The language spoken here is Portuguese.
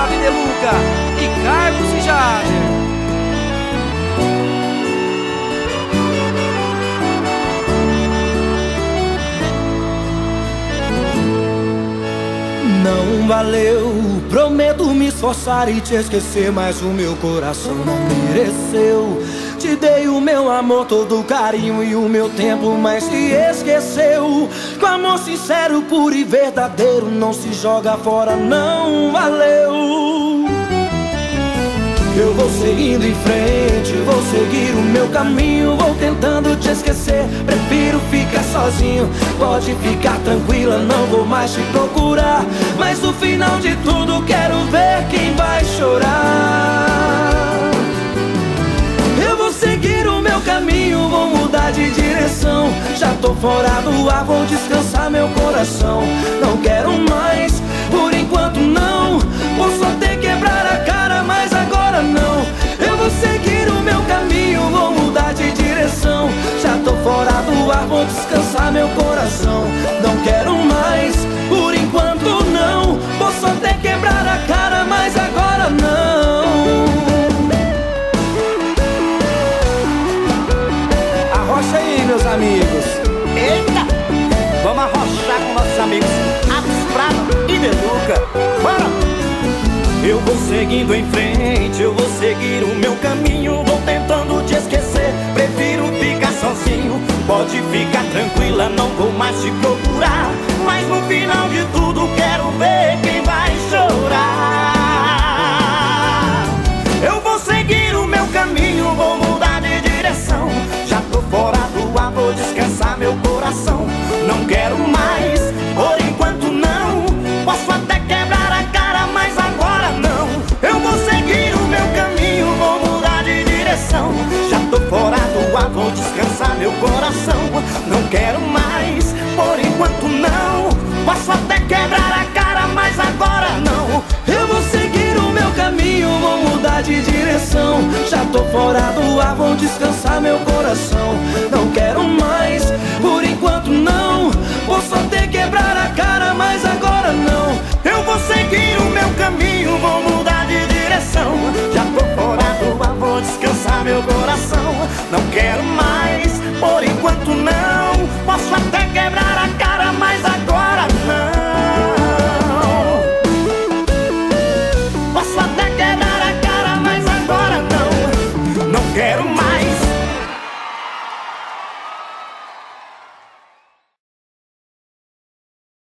Gustavo e Deluca e Carlos e Jader. Não valeu, prometo me esforçar e te esquecer, mas o meu coração não mereceu. Te dei o meu amor, todo o carinho e o meu tempo, mas se esqueceu. Com amor sincero, puro e verdadeiro, não se joga fora, não valeu. Eu vou seguindo em frente, vou seguir o meu caminho, vou tentando te esquecer, prefiro ficar sozinho. Pode ficar tranquila, não vou mais te procurar, mas no final de tudo quero ver quem vai chorar. Eu vou seguir o meu caminho, vou mudar de direção. Já tô fora do ar, vou descansar meu coração. Não quero mais, por enquanto não. Posso até quebrar a cara, mas agora não. Eu vou seguir o meu caminho, vou mudar de direção. Já tô fora do ar, vou descansar meu coração. Não quero mais, por enquanto não. Posso até quebrar a cara, mas agora não. Arrocha aí, meus amigos. Eita! Vamos arrochar com nossos amigos Atos Prado e Deluca. Bora! Eu vou seguindo em frente, eu vou seguir o meu caminho, vou tentando te esquecer, prefiro ficar sozinho. Pode ficar tranquila, não vou mais te procurar, mas no final de tudo quero ver quem vai chorar. Eu vou seguir o meu caminho, vou mudar de direção. Já tô fora do ar, vou descansar meu coração. Não quero mais, por enquanto não. Posso até quebrar a cara, mas agora não. Eu vou seguir o meu caminho, vou mudar de direção. Já tô fora do ar, vou descansar meu coração. Não quero mais, por enquanto não. Posso até quebrar a cara, mas agora não. Eu vou seguir o meu caminho, vou mudar de direção. Já tô fora do ar, vou descansar meu coração. Não quero mais, por enquanto não. Posso até quebrar a cara, mas agora não. Eu vou seguir o meu caminho, vou mudar de direção. Já tô fora do ar, vou descansar meu coração. Não quero mais.